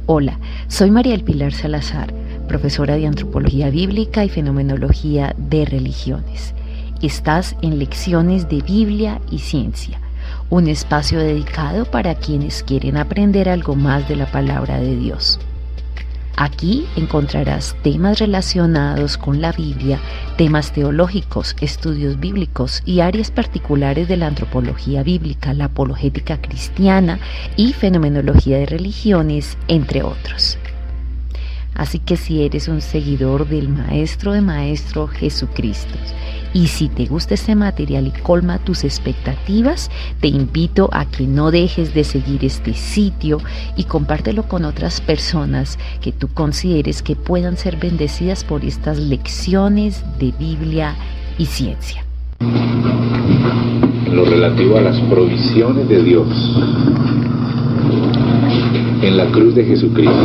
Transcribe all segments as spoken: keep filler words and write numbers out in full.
Hola, soy María del Pilar Salazar, profesora de Antropología Bíblica y Fenomenología de Religiones. Estás en Lecciones de Biblia y Ciencia, un espacio dedicado para quienes quieren aprender algo más de la palabra de Dios. Aquí encontrarás temas relacionados con la Biblia, temas teológicos, estudios bíblicos y áreas particulares de la antropología bíblica, la apologética cristiana y fenomenología de religiones, entre otros. Así que si eres un seguidor del Maestro de Maestro Jesucristo y si te gusta este material y colma tus expectativas, te invito a que no dejes de seguir este sitio y compártelo con otras personas que tú consideres que puedan ser bendecidas por estas lecciones de Biblia y ciencia. En lo relativo a las provisiones de Dios en la cruz de Jesucristo.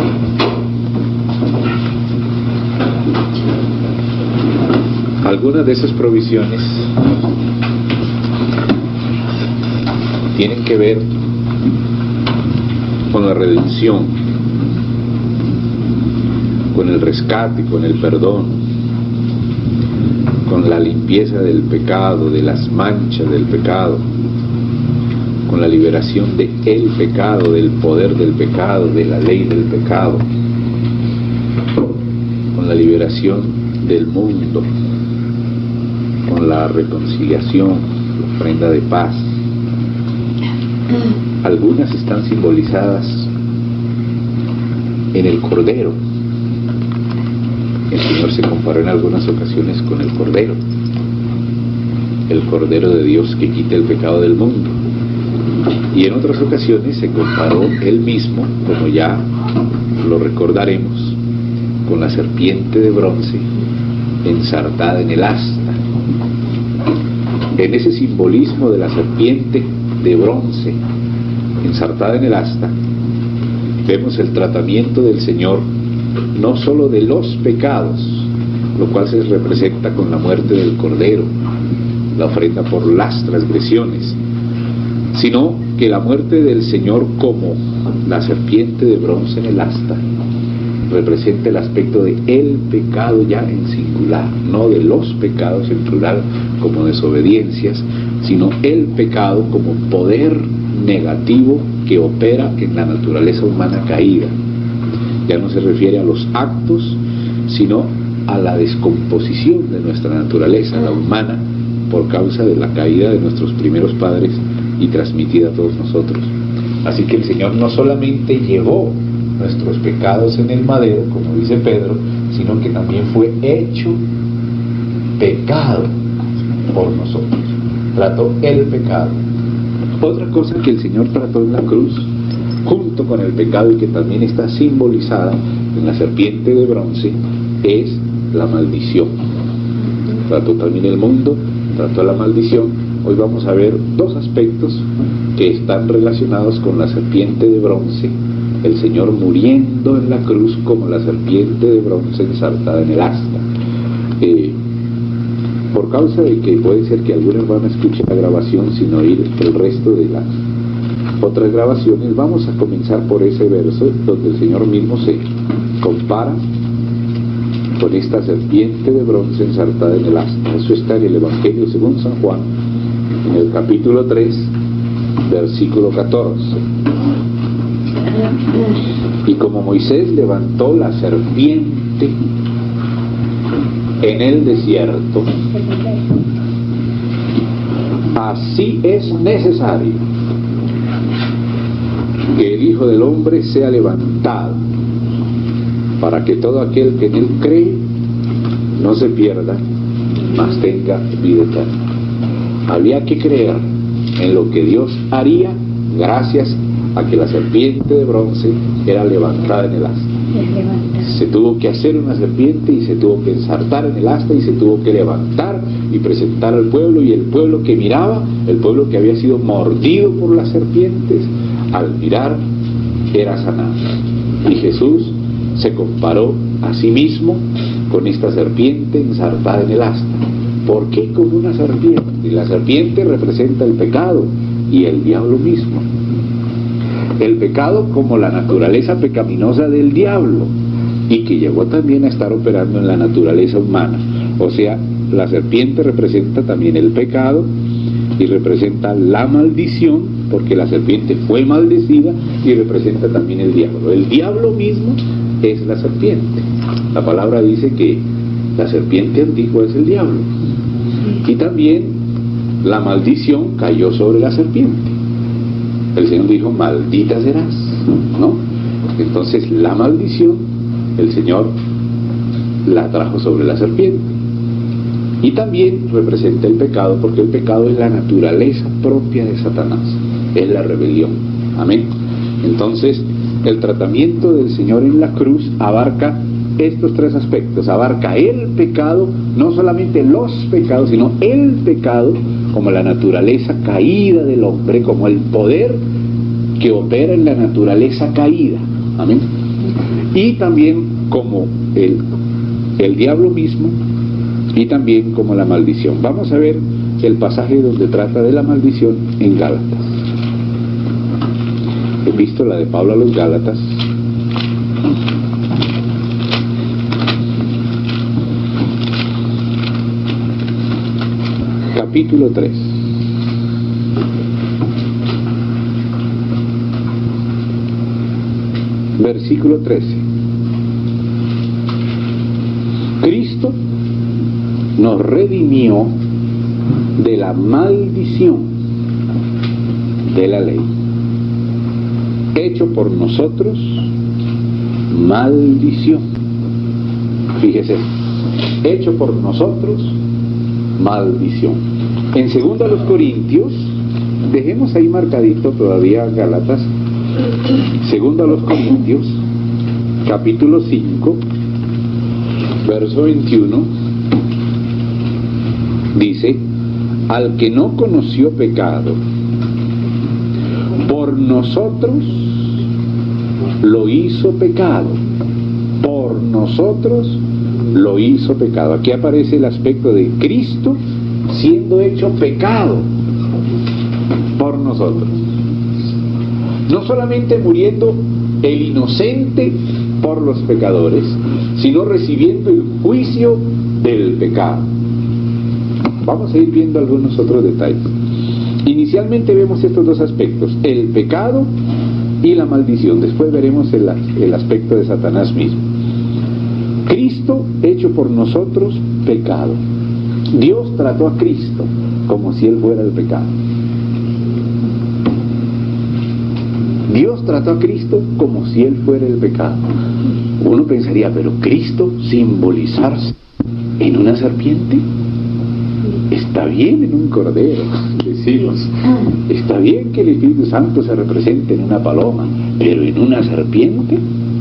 Algunas de esas provisiones tienen que ver con la redención, con el rescate, con el perdón, con la limpieza del pecado, de las manchas del pecado, con la liberación de el pecado, del poder del pecado, de la ley del pecado, con la liberación del mundo, con la reconciliación, la ofrenda de paz. Algunas están simbolizadas en el Cordero. El Señor se comparó en algunas ocasiones con el Cordero, el Cordero de Dios que quita el pecado del mundo. Y en otras ocasiones se comparó Él mismo, como ya lo recordaremos, con la serpiente de bronce ensartada en el asta. En ese simbolismo de la serpiente de bronce ensartada en el asta, vemos el tratamiento del Señor no solo de los pecados, lo cual se representa con la muerte del Cordero, la ofrenda por las transgresiones, sino que la muerte del Señor como la serpiente de bronce en el asta representa el aspecto de el pecado ya en singular, no de los pecados en plural como desobediencias, sino el pecado como poder negativo que opera en la naturaleza humana caída. Ya no se refiere a los actos, sino a la descomposición de nuestra naturaleza, la humana, por causa de la caída de nuestros primeros padres y transmitida a todos nosotros. Así que el Señor no solamente llevó nuestros pecados en el madero, como dice Pedro, sino que también fue hecho pecado por nosotros. Trató el pecado. Otra cosa que el Señor trató en la cruz, junto con el pecado y que también está simbolizada en la serpiente de bronce, es la maldición. Trató también el mundo, trató la maldición. Hoy vamos a ver dos aspectos que están relacionados con la serpiente de bronce, el Señor muriendo en la cruz como la serpiente de bronce ensartada en el asta. Eh, por causa de que puede ser que algunos van a escuchar la grabación sin oír el resto de las otras grabaciones, vamos a comenzar por ese verso donde el Señor mismo se compara con esta serpiente de bronce ensartada en el asta. Eso está en el Evangelio según San Juan, en el capítulo tres, versículo catorce. Y como Moisés levantó la serpiente en el desierto, así es necesario que el Hijo del Hombre sea levantado, para que todo aquel que en él cree no se pierda, mas tenga vida eterna. Había que creer en lo que Dios haría gracias a que la serpiente de bronce era levantada en el asta. Se tuvo que hacer una serpiente y se tuvo que ensartar en el asta y se tuvo que levantar y presentar al pueblo, y el pueblo que miraba, el pueblo que había sido mordido por las serpientes, al mirar era sanado. Y Jesús se comparó a sí mismo con esta serpiente ensartada en el asta. ¿Por qué como una serpiente? La serpiente representa el pecado y el diablo mismo. El pecado como la naturaleza pecaminosa del diablo, y que llegó también a estar operando en la naturaleza humana. O sea, la serpiente representa también el pecado y representa la maldición, porque la serpiente fue maldecida, y representa también el diablo. El diablo mismo es la serpiente. La palabra dice que la serpiente antigua es el diablo. Y también la maldición cayó sobre la serpiente. El Señor dijo, maldita serás, ¿no? Entonces la maldición, el Señor la trajo sobre la serpiente. Y también representa el pecado, porque el pecado es la naturaleza propia de Satanás, es la rebelión. Amén. Entonces, el tratamiento del Señor en la cruz abarca estos tres aspectos. Abarca el pecado, no solamente los pecados, sino el pecado como la naturaleza caída del hombre, como el poder que opera en la naturaleza caída. Amén. Y también como el, el diablo mismo, y también como la maldición. Vamos a ver el pasaje donde trata de la maldición en Gálatas. Epístola de Pablo a los Gálatas. Capítulo tres. Versículo trece. Cristo nos redimió de la maldición de la ley, hecho por nosotros maldición. Fíjese, hecho por nosotros maldición. En segundo a los Corintios, dejemos ahí marcadito todavía Gálatas, segundo a los Corintios, capítulo cinco, verso veintiuno, dice, al que no conoció pecado, por nosotros lo hizo pecado, por nosotros lo hizo pecado. Aquí aparece el aspecto de Cristo siendo hecho pecado por nosotros. No solamente muriendo el inocente por los pecadores, sino recibiendo el juicio del pecado. Vamos a ir viendo algunos otros detalles. Inicialmente vemos estos dos aspectos, el pecado y la maldición. Después veremos el, el aspecto de Satanás mismo. Cristo hecho por nosotros pecado. Dios trató a Cristo como si Él fuera el pecado. Dios trató a Cristo como si Él fuera el pecado. Uno pensaría, pero Cristo simbolizarse en una serpiente. Está bien en un cordero, decimos. Está bien que el Espíritu Santo se represente en una paloma, pero en una serpiente.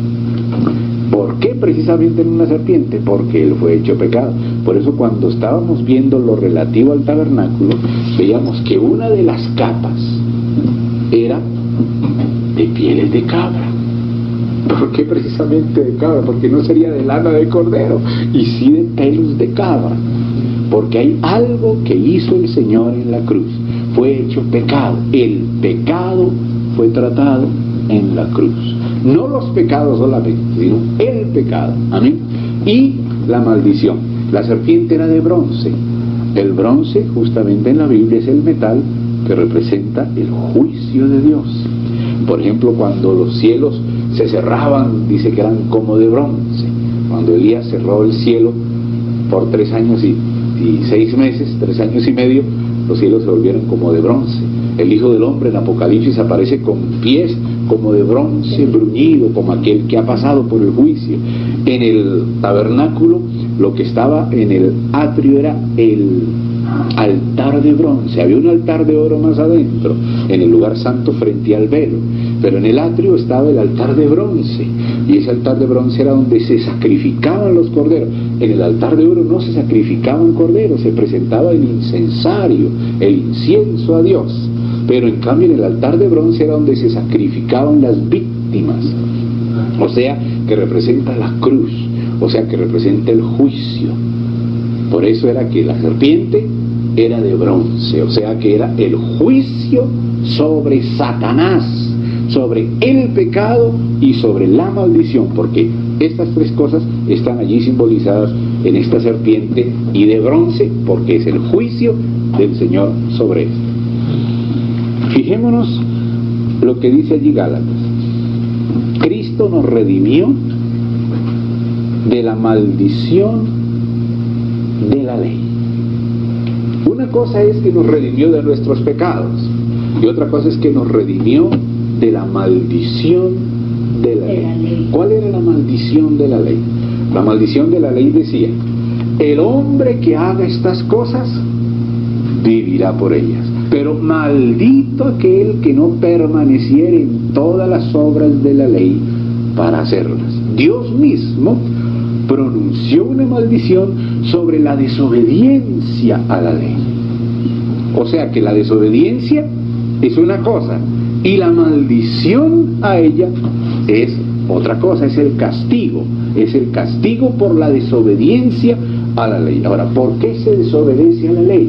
¿Por qué precisamente en una serpiente? Porque Él fue hecho pecado. Por eso cuando estábamos viendo lo relativo al tabernáculo, veíamos que una de las capas era de pieles de cabra. ¿Por qué precisamente de cabra? Porque no sería de lana de cordero, y sí de pelos de cabra. Porque hay algo que hizo el Señor en la cruz. Fue hecho pecado. El pecado fue tratado en la cruz. No los pecados solamente, sino el pecado. Amén. Y la maldición. La serpiente era de bronce. El bronce, justamente en la Biblia, es el metal que representa el juicio de Dios. Por ejemplo, cuando los cielos se cerraban, dice que eran como de bronce. Cuando Elías cerró el cielo por tres años y y seis meses, tres años y medio, los cielos se volvieron como de bronce. El Hijo del Hombre en Apocalipsis aparece con pies como de bronce bruñido, como aquel que ha pasado por el juicio. En el tabernáculo, lo que estaba en el atrio era el altar de bronce. Había un altar de oro más adentro, en el lugar santo frente al velo, pero en el atrio estaba el altar de bronce, y ese altar de bronce era donde se sacrificaban los corderos. En el altar de oro no se sacrificaban corderos, se presentaba el incensario, el incienso a Dios, pero en cambio en el altar de bronce era donde se sacrificaban las víctimas, o sea que representa la cruz, o sea que representa el juicio. Por eso era que la serpiente era de bronce, o sea que era el juicio sobre Satanás, sobre el pecado y sobre la maldición, porque estas tres cosas están allí simbolizadas en esta serpiente y de bronce, porque es el juicio del Señor sobre esto. Fijémonos lo que dice allí Gálatas. Cristo nos redimió de la maldición de la ley. Una cosa es que nos redimió de nuestros pecados y otra cosa es que nos redimió de la maldición de la ley. ¿Cuál era la maldición de la ley? La maldición de la ley decía: el hombre que haga estas cosas vivirá por ellas, pero maldito aquel que no permaneciere en todas las obras de la ley para hacerlas. Dios mismo pronunció una maldición sobre la desobediencia a la ley. O sea que la desobediencia es una cosa y la maldición a ella es otra cosa, es el castigo, es el castigo por la desobediencia a la ley. Ahora, ¿por qué se desobedece a la ley?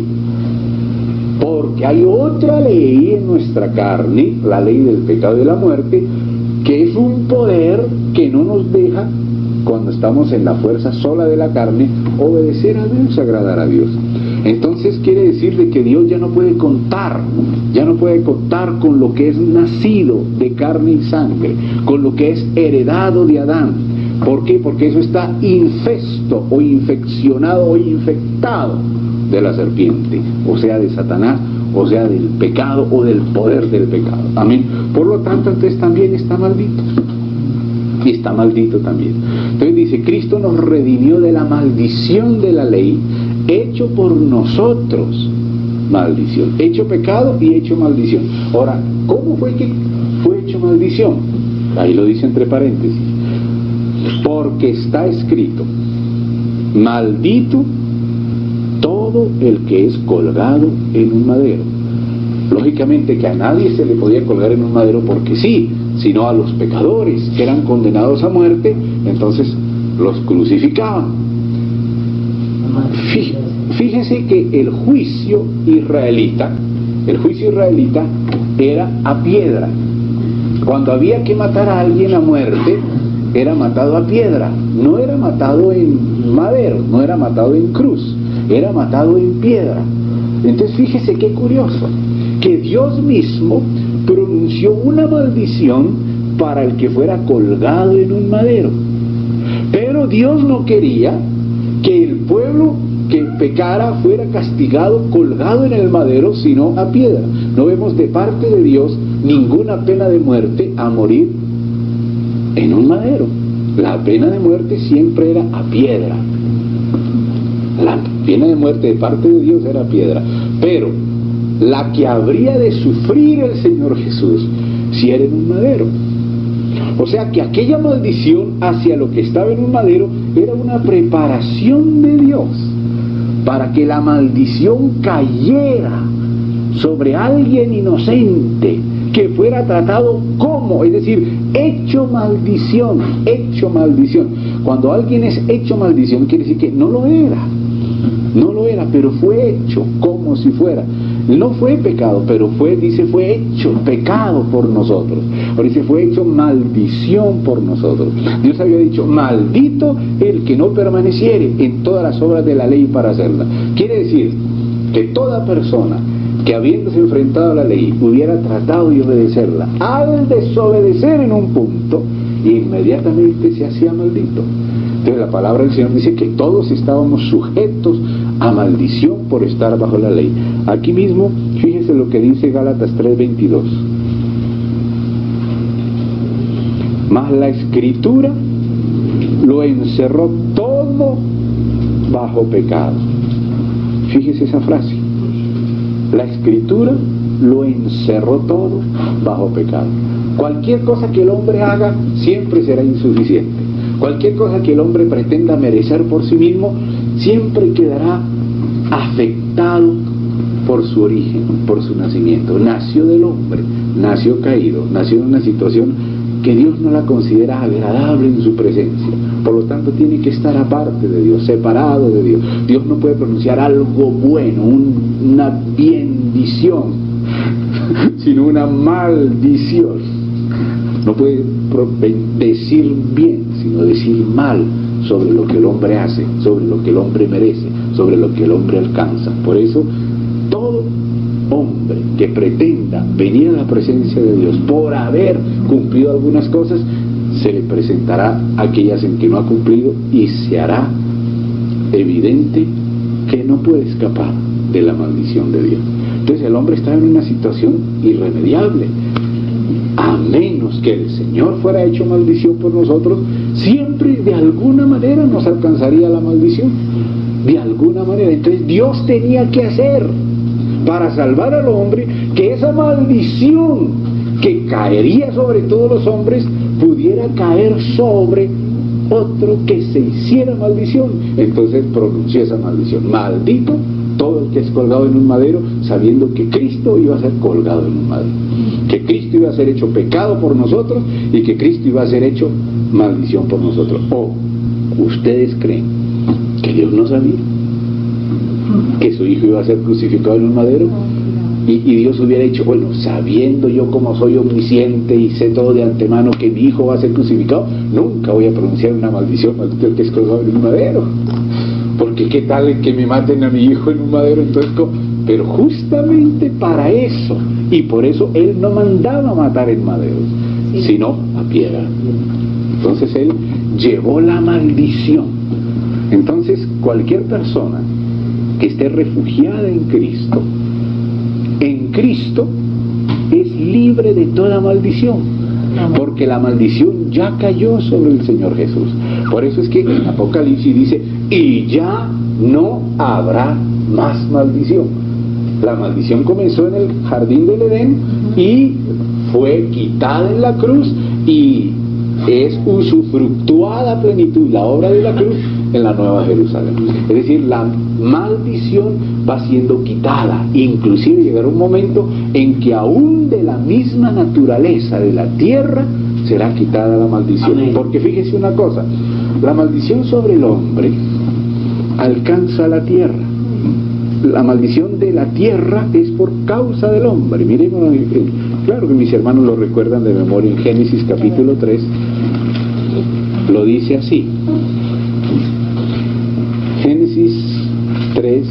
Porque hay otra ley en nuestra carne, la ley del pecado y de la muerte, que es un poder que no nos deja, cuando estamos en la fuerza sola de la carne, obedecer a Dios, agradar a Dios. Entonces quiere decir de que Dios ya no puede contar, ya no puede contar con lo que es nacido de carne y sangre, con lo que es heredado de Adán. ¿Por qué? Porque eso está infesto o infeccionado o infectado de la serpiente, o sea de Satanás, o sea del pecado o del poder del pecado. Amén. Por lo tanto, entonces también está maldito. Y está maldito también. Entonces dice, Cristo nos redimió de la maldición de la ley, hecho por nosotros maldición, hecho pecado y hecho maldición. Ahora, ¿cómo fue que fue hecho maldición? Ahí lo dice entre paréntesis. Porque está escrito: maldito todo el que es colgado en un madero. Lógicamente que a nadie se le podía colgar en un madero porque sí, sino a los pecadores que eran condenados a muerte, entonces los crucificaban. Fíjese que el juicio israelita, el juicio israelita era a piedra. Cuando había que matar a alguien a muerte, era matado a piedra, no era matado en madero, no era matado en cruz, era matado en piedra. Entonces fíjese qué curioso, que Dios mismo pronunció una maldición para el que fuera colgado en un madero. Pero Dios no quería que el pueblo que pecara fuera castigado colgado en el madero, sino a piedra. No vemos de parte de Dios ninguna pena de muerte a morir en un madero. La pena de muerte siempre era a piedra. La pena de muerte de parte de Dios era a piedra. Pero la que habría de sufrir el Señor Jesús si era en un madero. O sea que aquella maldición hacia lo que estaba en un madero era una preparación de Dios para que la maldición cayera sobre alguien inocente que fuera tratado como, es decir, hecho maldición, hecho maldición. Cuando alguien es hecho maldición quiere decir que no lo era, no lo era, pero fue hecho como si fuera. No fue pecado, pero fue, dice, fue hecho pecado por nosotros. Ahora dice, fue hecho maldición por nosotros. Dios había dicho, maldito el que no permaneciere en todas las obras de la ley para hacerla. Quiere decir que toda persona que habiéndose enfrentado a la ley hubiera tratado de obedecerla, al desobedecer en un punto, inmediatamente se hacía maldito. Entonces la palabra del Señor dice que todos estábamos sujetos a maldición por estar bajo la ley. Aquí mismo, fíjese lo que dice Gálatas tres veintidós. Mas la Escritura lo encerró todo bajo pecado. Fíjese esa frase. La Escritura lo encerró todo bajo pecado. Cualquier cosa que el hombre haga siempre será insuficiente. Cualquier cosa que el hombre pretenda merecer por sí mismo siempre quedará afectado por su origen, por su nacimiento. Nació del hombre, nació caído, nació en una situación que Dios no la considera agradable en su presencia. Por lo tanto tiene que estar aparte de Dios, separado de Dios. Dios no puede pronunciar algo bueno, un, una bendición, sino una maldición. no puede decir bien, sino decir mal sobre lo que el hombre hace, sobre lo que el hombre merece, sobre lo que el hombre alcanza. Por eso, todo hombre que pretenda venir a la presencia de Dios por haber cumplido algunas cosas, se le presentará aquellas en que no ha cumplido y se hará evidente que no puede escapar de la maldición de Dios. Entonces el hombre está en una situación irremediable. A menos que el Señor fuera hecho maldición por nosotros, siempre de alguna manera nos alcanzaría la maldición. De alguna manera. Entonces Dios tenía que hacer para salvar al hombre que esa maldición que caería sobre todos los hombres pudiera caer sobre otro que se hiciera maldición. Entonces pronunció esa maldición: maldito todo el que es colgado en un madero, sabiendo que Cristo iba a ser colgado en un madero, que Cristo iba a ser hecho pecado por nosotros y que Cristo iba a ser hecho maldición por nosotros. ¿O ustedes creen que Dios no sabía que su hijo iba a ser crucificado en un madero? Y, y Dios hubiera dicho: bueno, sabiendo yo como soy omnisciente y sé todo de antemano que mi hijo va a ser crucificado, nunca voy a pronunciar una maldición maldito el que es colgado en un madero, porque qué tal que me maten a mi hijo en un madero. Entonces, ¿cómo? Pero justamente para eso, y por eso Él no mandaba matar en maderos, sino a piedra. Entonces Él llevó la maldición. Entonces cualquier persona que esté refugiada en Cristo, en Cristo es libre de toda maldición, porque la maldición ya cayó sobre el Señor Jesús. Por eso es que en Apocalipsis dice: y ya no habrá más maldición. La maldición comenzó en el jardín del Edén y fue quitada en la cruz, y es usufructuada a plenitud la obra de la cruz en la Nueva Jerusalén. Es decir, la maldición va siendo quitada. Inclusive llegará un momento en que aún de la misma naturaleza de la tierra será quitada la maldición. Amén. Porque fíjese una cosa: la maldición sobre el hombre alcanza la tierra. La maldición de la tierra es por causa del hombre. Miremos, claro que mis hermanos lo recuerdan de memoria, en Génesis capítulo tres lo dice así. Génesis tres,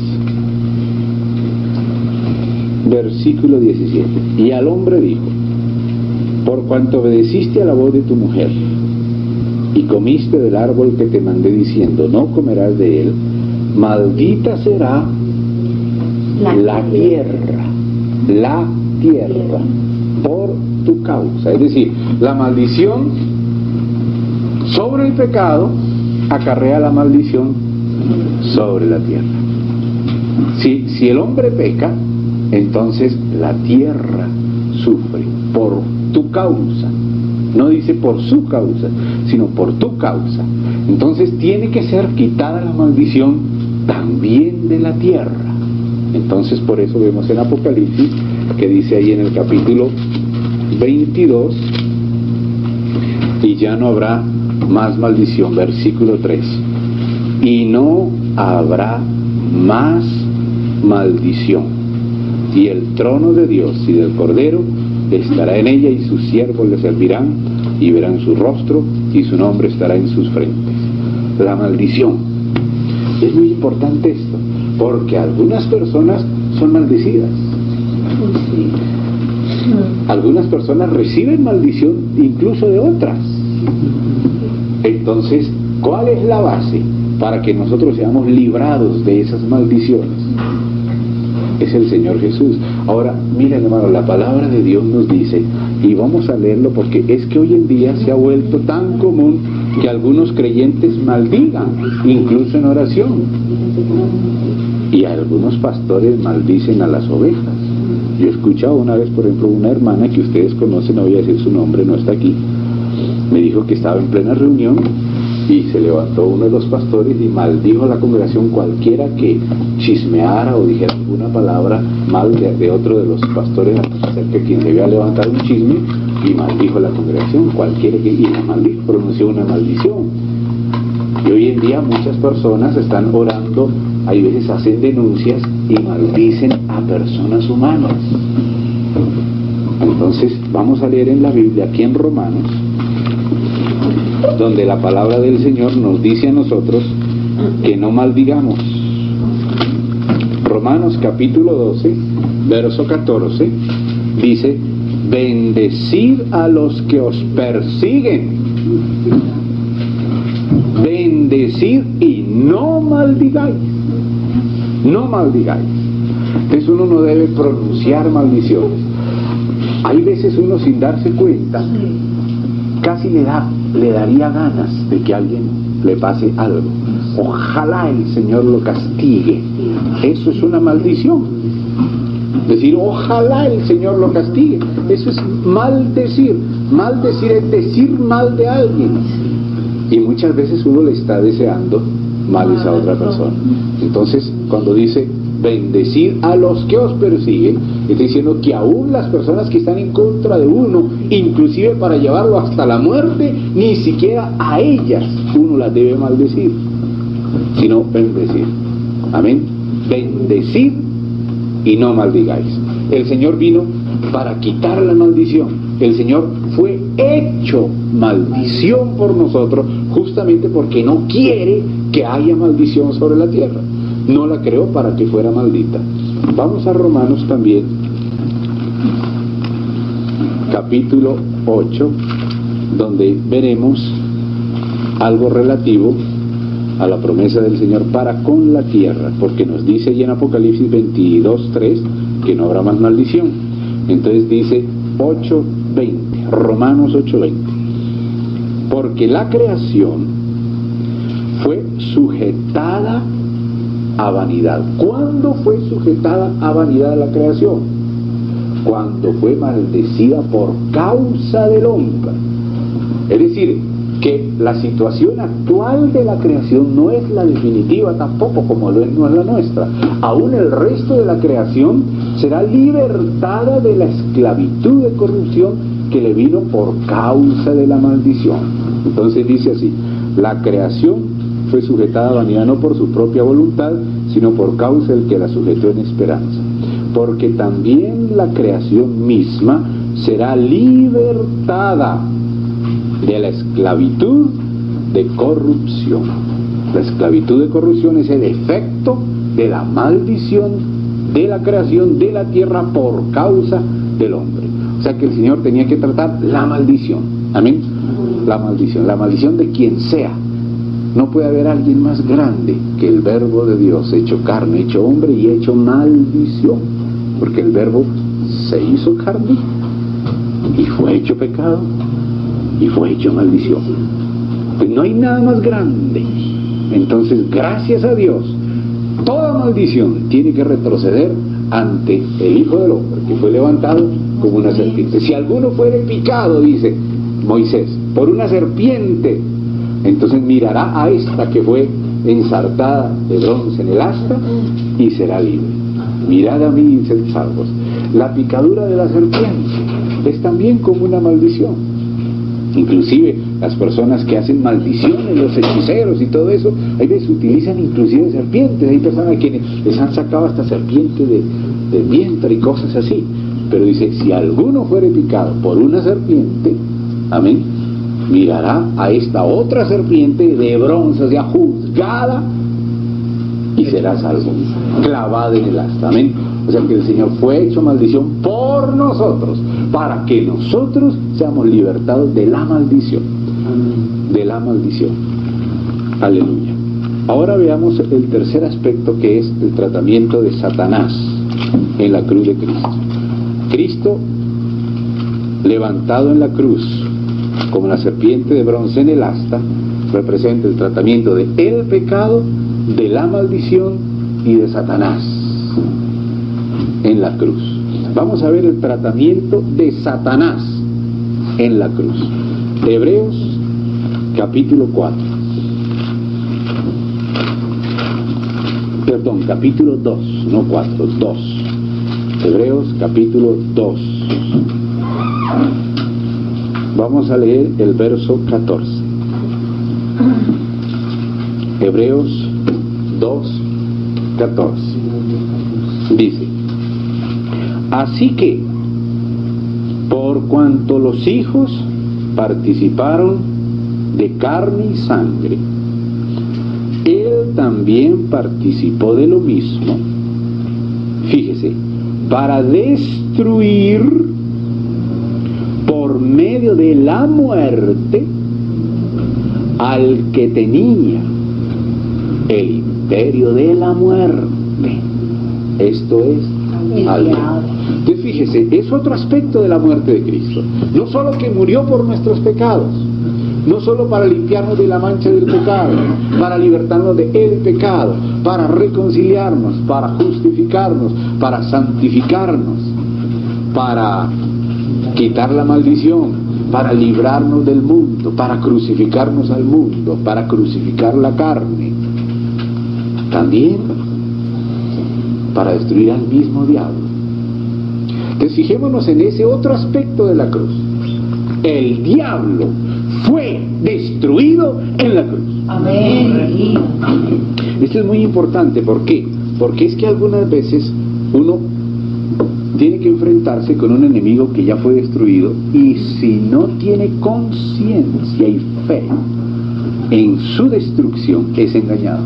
versículo diecisiete. Y al hombre dijo: por cuanto obedeciste a la voz de tu mujer y comiste del árbol que te mandé diciendo: no comerás de él, maldita será la, la tierra, la tierra, por tu causa. Es decir, la maldición sobre el pecado acarrea la maldición sobre la tierra. Si, si el hombre peca, entonces la tierra sufre por tu causa. No dice por su causa, sino por tu causa. Entonces tiene que ser quitada la maldición también de la tierra. Entonces por eso vemos en Apocalipsis que dice ahí en el capítulo veintidós: y ya no habrá más maldición, versículo tres, y no habrá más maldición, y el trono de Dios y del Cordero estará en ella, y sus siervos le servirán, y verán su rostro, y su nombre estará en sus frentes. La maldición. Es muy importante esto, porque algunas personas son maldecidas. Algunas personas reciben maldición incluso de otras. Entonces, ¿cuál es la base para que nosotros seamos librados de esas maldiciones? Es el Señor Jesús. Ahora, miren hermano, la palabra de Dios nos dice, y vamos a leerlo porque es que hoy en día se ha vuelto tan común que algunos creyentes maldigan, incluso en oración. Y algunos pastores maldicen a las ovejas. Yo he escuchado una vez, por ejemplo, una hermana que ustedes conocen, no voy a decir su nombre, no está aquí, me dijo que estaba en plena reunión y se levantó uno de los pastores y maldijo a la congregación cualquiera que chismeara o dijera alguna palabra mal de, de otro de los pastores acerca de quien se había levantado un chisme, y maldijo a la congregación, cualquiera que, y la maldijo, pronunció una maldición. Y hoy en día muchas personas están orando, hay veces hacen denuncias y maldicen a personas humanas. Entonces Entonces vamos a leer en la Biblia, aquí en Romanos, donde la palabra del Señor nos dice a nosotros que no maldigamos. Romanos capítulo doce, verso catorce, dice: bendecid a los que os persiguen, bendecid y no maldigáis, no maldigáis. Entonces uno no debe pronunciar maldiciones. Hay veces uno, sin darse cuenta, casi le da, le daría ganas de que a alguien le pase algo. Ojalá el Señor lo castigue. Eso es una maldición. Decir ojalá el Señor lo castigue, eso es maldecir. Maldecir es decir mal de alguien, y muchas veces uno le está deseando mal a esa otra persona. Entonces cuando dice bendecid a los que os persiguen, está diciendo que aún las personas que están en contra de uno, inclusive para llevarlo hasta la muerte, ni siquiera a ellas uno las debe maldecir, sino bendecir. Amén. Bendecid y no maldigáis. El Señor vino para quitar la maldición. El Señor fue hecho maldición por nosotros, justamente porque no quiere que haya maldición sobre la tierra. No la creó para que fuera maldita. Vamos a Romanos también, capítulo ocho, donde veremos algo relativo a la promesa del Señor para con la tierra, porque nos dice allí en Apocalipsis veintidós, tres que no habrá más maldición. Entonces dice ocho veinte, Romanos ocho veinte: porque la creación fue sujetada a vanidad. ¿Cuándo fue sujetada a vanidad la creación? Cuando fue maldecida por causa del hombre. Es decir, que la situación actual de la creación no es la definitiva tampoco, como lo es, no es la nuestra. Aún el resto de la creación será libertada de la esclavitud de corrupción que le vino por causa de la maldición. Entonces dice así: la creación fue sujetada a vanidad no por su propia voluntad, sino por causa del que la sujetó en esperanza. Porque también la creación misma será libertada de la esclavitud de corrupción. La esclavitud de corrupción es el efecto de la maldición de la creación de la tierra por causa del hombre. O sea que el Señor tenía que tratar la maldición. Amén. La maldición, la maldición de quien sea. No puede haber alguien más grande que el Verbo de Dios, hecho carne, hecho hombre y hecho maldición. Porque el Verbo se hizo carne y fue hecho pecado y fue hecho maldición. Pues no hay nada más grande. Entonces, gracias a Dios, toda maldición tiene que retroceder ante el Hijo del Hombre, que fue levantado como una serpiente. Si alguno fuere picado, dice Moisés, por una serpiente, entonces mirará a esta que fue ensartada de bronce en el asta y será libre. Mirad a mí y sed salvos. La picadura de la serpiente es también como una maldición. Inclusive las personas que hacen maldiciones, los hechiceros y todo eso, hay veces utilizan inclusive serpientes. Hay personas que les han sacado hasta serpiente de, de vientre y cosas así. Pero dice, si alguno fuere picado por una serpiente, amén, mirará a esta otra serpiente de bronce, o sea, juzgada, y será salvo, clavada en el asta. Amén. O sea que el Señor fue hecho maldición por nosotros, para que nosotros seamos libertados de la maldición. De la maldición. Aleluya. Ahora veamos el tercer aspecto, que es el tratamiento de Satanás en la cruz de Cristo. Cristo, levantado en la cruz como la serpiente de bronce en el asta, representa el tratamiento de el pecado, de la maldición y de Satanás en la cruz. Vamos a ver el tratamiento de Satanás en la cruz. Hebreos capítulo cuatro. Perdón, capítulo dos, no cuatro, dos. Hebreos capítulo dos. Vamos a leer el verso catorce. Hebreos dos, catorce. Dice: así que, por por cuanto los hijos participaron de carne y sangre, Él también participó de lo mismo, fíjese, para destruir por medio de la muerte al que tenía el imperio de la muerte, esto es, al diablo. Entonces fíjese, es otro aspecto de la muerte de Cristo. No solo que murió por nuestros pecados, no solo para limpiarnos de la mancha del pecado, para libertarnos de el pecado, para reconciliarnos, para justificarnos, para santificarnos, para quitar la maldición, para librarnos del mundo, para crucificarnos al mundo, para crucificar la carne, también para destruir al mismo diablo. Entonces fijémonos en ese otro aspecto de la cruz. El diablo fue destruido en la cruz. Amén. Esto es muy importante. ¿Por qué? Porque es que algunas veces uno tiene que enfrentarse con un enemigo que ya fue destruido, y si no tiene conciencia y fe en su destrucción, es engañado.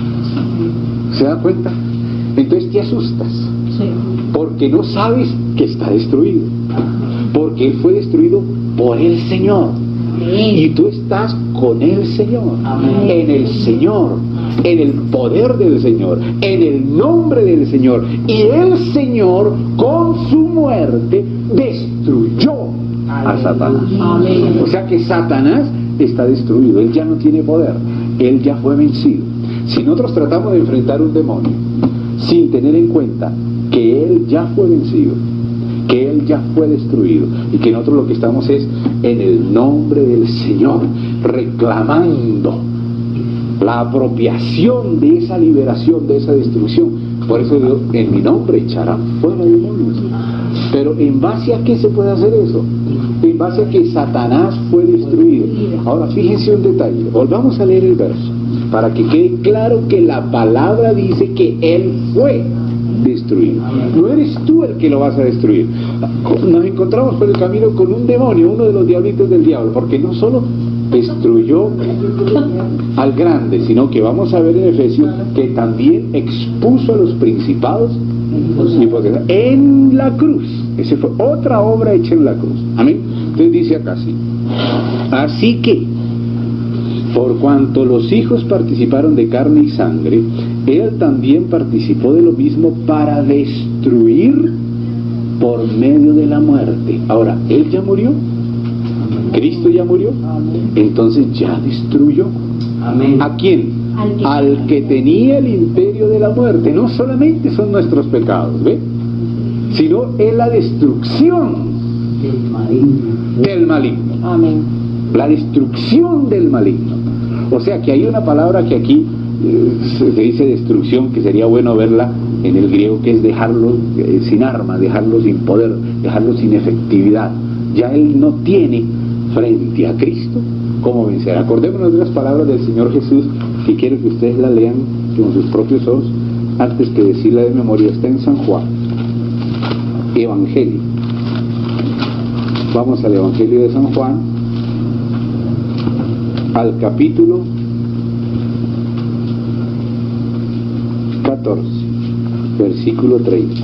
¿Se da cuenta? Entonces te asustas, sí, porque no sabes que está destruido, porque Él fue destruido por el Señor. Amén. Y tú estás con el Señor. Amén. En el Señor, en el poder del Señor, en el nombre del Señor. Y el Señor con su muerte destruyó a Satanás. Amén. O sea que Satanás está destruido, él ya no tiene poder, él ya fue vencido. Si nosotros tratamos de enfrentar un demonio sin tener en cuenta que él ya fue vencido, que él ya fue destruido, y que nosotros lo que estamos es en el nombre del Señor reclamando la apropiación de esa liberación, de esa destrucción. Por eso Dios, en mi nombre echarán fuera demonios. Pero ¿en base a qué se puede hacer eso? En base a que Satanás fue destruido. Ahora fíjense un detalle, volvamos a leer el verso para que quede claro que la palabra dice que él fue destruido. No eres tú el que lo vas a destruir. Nos encontramos por el camino con un demonio, uno de los diablitos del diablo, porque no solo destruyó al grande, sino que vamos a ver en Efesios que también expuso a los principados en la cruz. Esa fue otra obra hecha en la cruz. Amén. Entonces dice acá así: así que por cuanto los hijos participaron de carne y sangre, Él también participó de lo mismo para destruir por medio de la muerte. Ahora, Él ya murió, Cristo ya murió, entonces ya destruyó. Amén. ¿A quién? Al que, Al que tenía el imperio de la muerte. No solamente son nuestros pecados, ¿ve? Sino es la destrucción del maligno. Del maligno. Amén. La destrucción del maligno. O sea que hay una palabra que aquí eh, se dice destrucción, que sería bueno verla en el griego, que es dejarlo eh, sin arma, dejarlo sin poder, dejarlo sin efectividad. Ya él no tiene frente a Cristo cómo vencer. Acordémonos de las palabras del Señor Jesús, que quiero que ustedes la lean con sus propios ojos antes que decirla de memoria. Está en San Juan, Evangelio. Vamos al Evangelio de San Juan, al capítulo catorce, versículo treinta.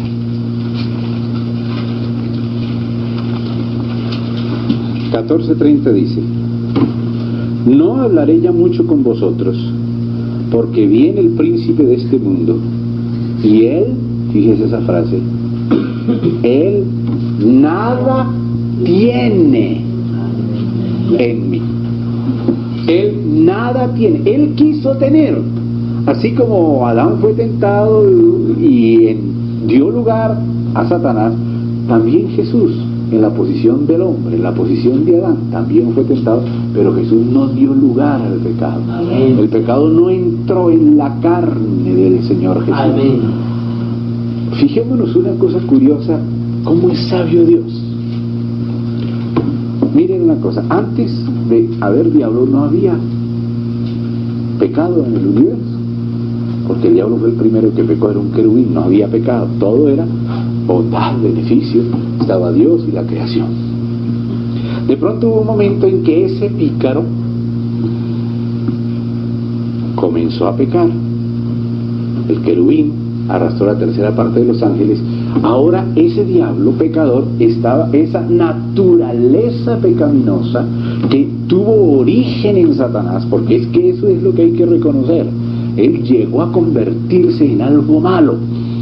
catorce treinta dice: no hablaré ya mucho con vosotros, porque viene el príncipe de este mundo, y él, fíjese esa frase, él nada tiene en mí. Él nada tiene, él quiso tener, así como Adán fue tentado y en, dio lugar a Satanás, también Jesús, en la posición del hombre, en la posición de Adán, también fue tentado, pero Jesús no dio lugar al pecado. Amén. El pecado no entró en la carne del Señor Jesús. Amén. Fijémonos una cosa curiosa, cómo es sabio Dios. Miren una cosa, antes de haber diablo no había pecado en el universo, porque el diablo fue el primero que pecó, era un querubín, no había pecado, todo era bondad, beneficio, estaba Dios y la creación. De pronto hubo un momento en que ese pícaro comenzó a pecar. El querubín arrastró la tercera parte de los ángeles. Ahora ese diablo pecador estaba, esa naturaleza pecaminosa que tuvo origen en Satanás, porque es que eso es lo que hay que reconocer. Él llegó a convertirse en algo malo,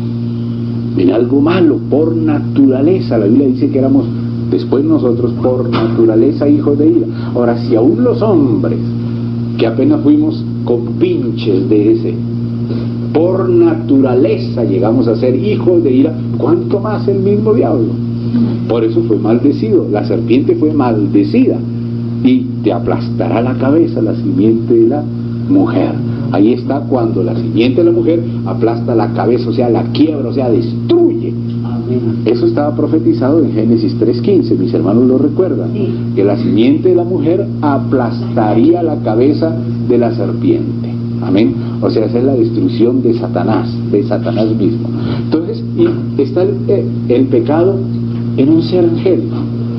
en algo malo por naturaleza. La Biblia dice que éramos después nosotros por naturaleza hijos de ira. Ahora, si aún los hombres, que apenas fuimos compinches de ese, por naturaleza llegamos a ser hijos de ira, ¿cuánto más el mismo diablo? Por eso fue maldecido. La serpiente fue maldecida y te aplastará la cabeza la simiente de la mujer. Ahí está cuando la simiente de la mujer aplasta la cabeza, o sea, la quiebra, o sea, destruye. Eso estaba profetizado en Génesis tres quince, mis hermanos lo recuerdan, sí, que la simiente de la mujer aplastaría la cabeza de la serpiente. Amén. O sea, esa es la destrucción de Satanás, de Satanás mismo. Entonces, y está el, el pecado en un ser angélico.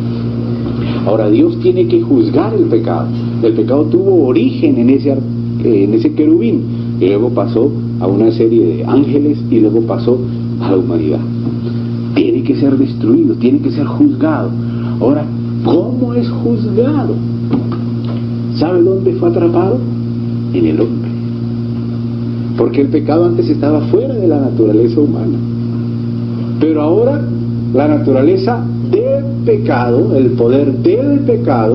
Ahora, Dios tiene que juzgar el pecado. El pecado tuvo origen en ese, en ese querubín, y luego pasó a una serie de ángeles, y luego pasó a la humanidad. Tiene que ser destruido, tiene que ser juzgado. Ahora, ¿cómo es juzgado? ¿Sabe dónde fue atrapado? En el hombre. Porque el pecado antes estaba fuera de la naturaleza humana. Pero ahora la naturaleza del pecado, el poder del pecado,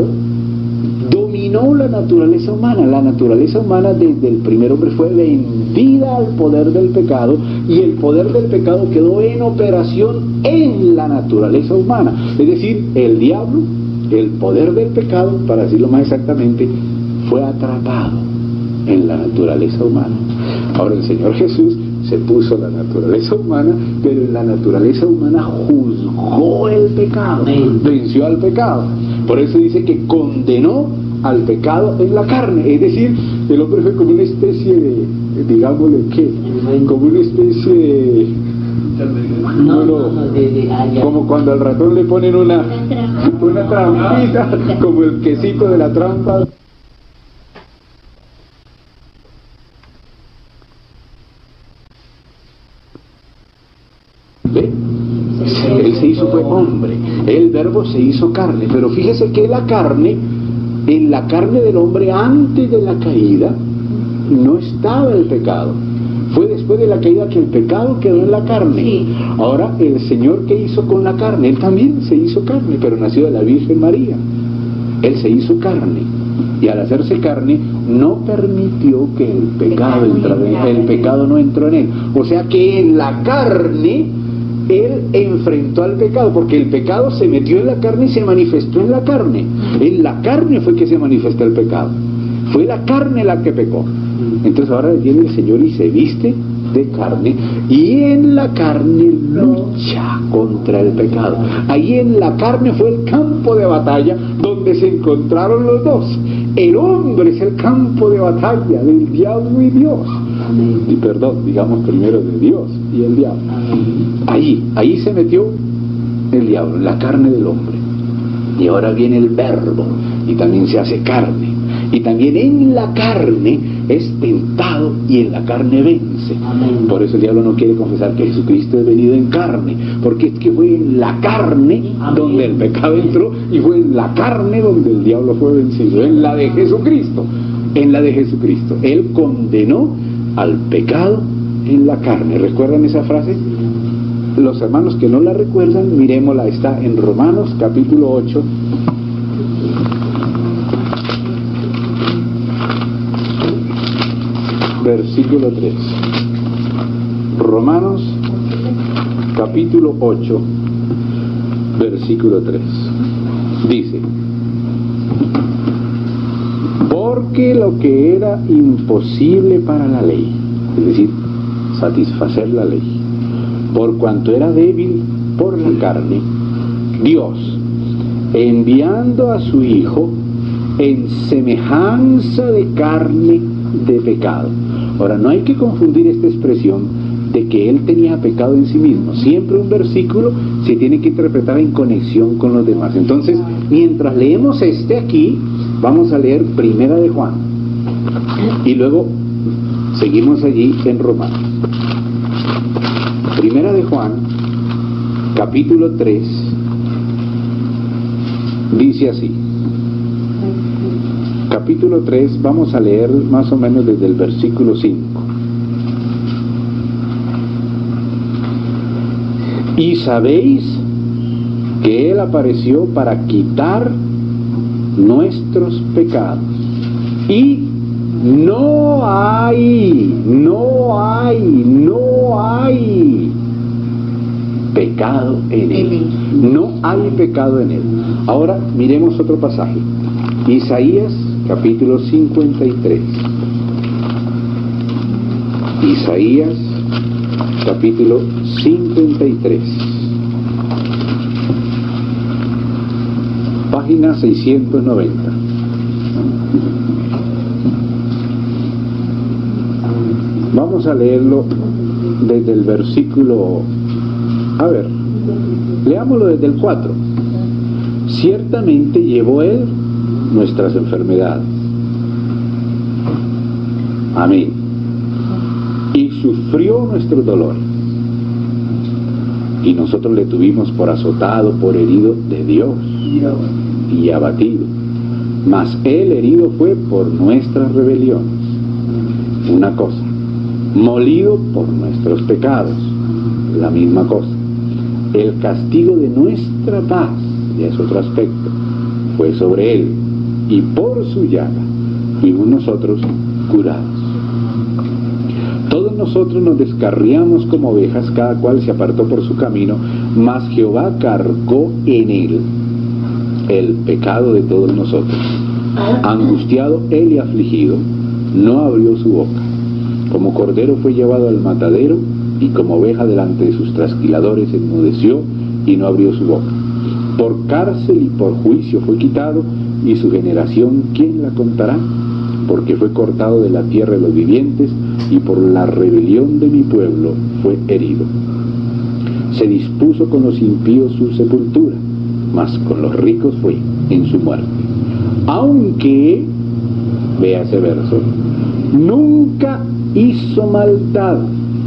dominó la naturaleza humana. La naturaleza humana desde el primer hombre fue vendida al poder del pecado, y el poder del pecado quedó en operación en la naturaleza humana. Es decir, el diablo, el poder del pecado, para decirlo más exactamente, fue atrapado en la naturaleza humana. Ahora el Señor Jesús se puso la naturaleza humana, pero en la naturaleza humana juzgó el pecado, venció al pecado. Por eso dice que condenó al pecado en la carne. Es decir, el hombre fue como una especie de, digámosle que, como una especie de, no, no, como cuando al ratón le ponen una, una trampita, como el quesito de la trampa. ¿Ve? Él se hizo, fue hombre, el verbo se hizo carne, pero fíjese que la carne, en la carne del hombre antes de la caída, no estaba el pecado. Fue después de la caída que el pecado quedó en la carne. Sí. Ahora, el Señor, ¿qué hizo con la carne? Él también se hizo carne, pero nació de la Virgen María. Él se hizo carne, y al hacerse carne no permitió que el pecado entrara, el pecado no entró en él. O sea que en la carne Él enfrentó al pecado, porque el pecado se metió en la carne y se manifestó en la carne. En la carne fue que se manifestó el pecado. Fue la carne la que pecó. Entonces ahora viene el Señor y se viste de carne, y en la carne lucha contra el pecado. Ahí en la carne fue el campo de batalla donde se encontraron los dos. El hombre es el campo de batalla del diablo y Dios. Y perdón, digamos primero de Dios y el diablo. Ahí, ahí se metió el diablo, en la carne del hombre. Y ahora viene el verbo, y también se hace carne. Y también en la carne es tentado, y en la carne vence. Amén. Por eso el diablo no quiere confesar que Jesucristo es venido en carne, porque es que fue en la carne Amén. Donde el pecado entró, y fue en la carne donde el diablo fue vencido, en la de Jesucristo, en la de Jesucristo. Él condenó al pecado en la carne. ¿Recuerdan esa frase? Los hermanos que no la recuerdan, miremosla, está en Romanos capítulo ocho. Versículo tres. Romanos capítulo ocho, versículo tres. Dice: porque lo que era imposible para la ley, es decir, satisfacer la ley, por cuanto era débil por la carne, Dios, enviando a su Hijo en semejanza de carne de pecado. Ahora, no hay que confundir esta expresión de que él tenía pecado en sí mismo. Siempre un versículo se tiene que interpretar en conexión con los demás. Entonces, mientras leemos este aquí, vamos a leer Primera de Juan. Y luego seguimos allí en Romanos. Primera de Juan, capítulo tres, dice así. Capítulo tres, vamos a leer más o menos desde el versículo cinco. Y sabéis que Él apareció para quitar nuestros pecados. Y no hay, no hay, no hay pecado en Él. No hay pecado en Él. Ahora miremos otro pasaje. Isaías capítulo cincuenta y tres. Isaías capítulo cincuenta y tres. Página seiscientos noventa. Vamos a leerlo desde el versículo, a ver, leámoslo desde el cuatro. Ciertamente llevó Él nuestras enfermedades. Amén. Y sufrió nuestros dolores. Y nosotros le tuvimos por azotado, por herido de Dios y abatido. Mas Él herido fue por nuestras rebeliones. Una cosa. Molido por nuestros pecados. La misma cosa. El castigo de nuestra paz, ya es otro aspecto, fue sobre Él. Y por su llaga fuimos nosotros curados. Todos nosotros nos descarriamos como ovejas, cada cual se apartó por su camino, mas Jehová cargó en Él el pecado de todos nosotros. Angustiado Él y afligido, no abrió su boca. Como cordero fue llevado al matadero, y como oveja delante de sus trasquiladores enmudeció y no abrió su boca. Por cárcel y por juicio fue quitado, y su generación, ¿quién la contará? Porque fue cortado de la tierra de los vivientes, y por la rebelión de mi pueblo fue herido. Se dispuso con los impíos su sepultura, mas con los ricos fue en su muerte. Aunque, vea ese verso, nunca hizo maldad.